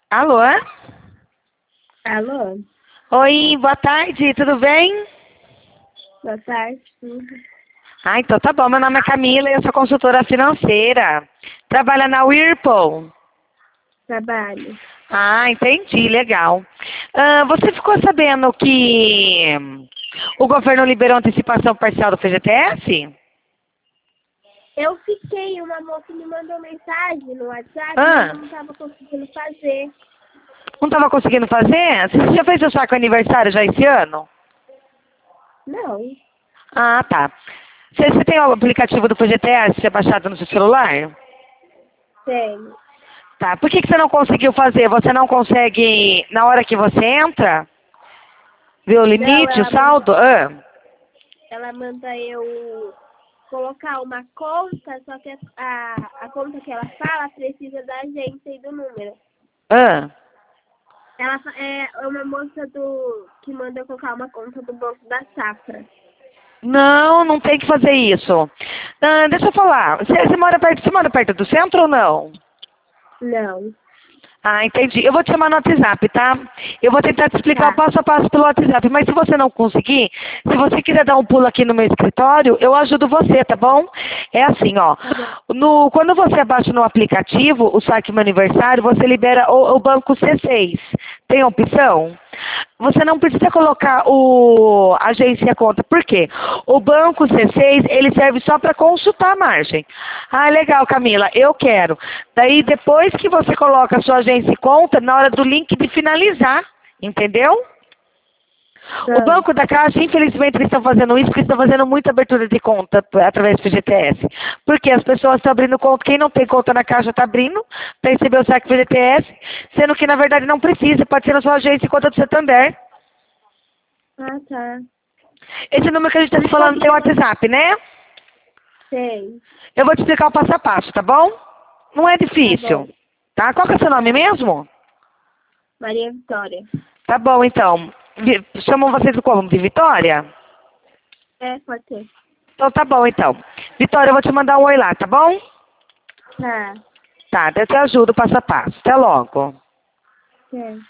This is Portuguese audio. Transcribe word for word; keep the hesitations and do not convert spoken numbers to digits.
Alô? Alô? Oi, boa tarde, tudo bem? Boa tarde, tudo. Ah, então tá bom. Meu nome é Camila e eu sou consultora financeira. Trabalha na Whirlpool. Trabalho. Ah, entendi, legal. Ah, você ficou sabendo que o governo liberou antecipação parcial do F G T S? Eu fiquei, uma moça me mandou mensagem no WhatsApp, Ah, mas eu não estava conseguindo fazer. não estava conseguindo fazer? Você já fez o saco aniversário já esse ano? Não, Ah, tá. Você, você tem o aplicativo do F G T S baixado no seu celular? tenho. Tá. Por que, que você não conseguiu fazer? Você não consegue, na hora que você entra, ver o Não, limite, o ela manda, saldo? Ah, ela manda eu colocar uma conta, só que a, a conta que ela fala precisa da agência e do número. ah. Ela fa- é uma moça do que manda eu colocar uma conta do Banco da Safra. Não, não tem que fazer isso. Ah, deixa eu falar. Você, você mora perto, você mora perto do centro ou não? Não. Ah, entendi. Eu vou te chamar no WhatsApp, tá? Eu vou tentar te explicar o Tá. passo a passo pelo WhatsApp, mas se você não conseguir, se você quiser dar um pulo aqui no meu escritório, eu ajudo você, tá bom? É assim, ó. Tá bom. No, quando você abaixa no aplicativo o saque meu aniversário, você libera o, o banco C seis. Tem a opção? Você não precisa colocar o a agência conta. Por quê? O banco C seis, ele serve só para consultar a margem. Ah, legal, Camila, eu quero. Daí, depois que você coloca a sua agência e conta, na hora do link de finalizar, entendeu? O Tá. Banco da Caixa, infelizmente, eles estão fazendo isso porque estão fazendo muita abertura de conta p- através do F G T S. Porque as pessoas estão abrindo conta, quem não tem conta na Caixa está abrindo para receber o saque F G T S, sendo que, na verdade, não precisa, pode ser na sua agência e conta do Santander. Ah, tá. Esse número que a gente está se E falando como tem que o eu WhatsApp, né? sei? Eu vou te explicar o passo a passo, tá bom? Não é Tá bom. difícil. Tá? Qual que é o seu nome Tá. mesmo? Maria Vitória. Tá bom, então. Vi- Chamam vocês como? De Vitória? É, pode ser. Então tá bom, então. Vitória, eu vou te mandar um oi lá, tá bom? Tá. Tá, eu te ajudo passo a passo. Até logo. É.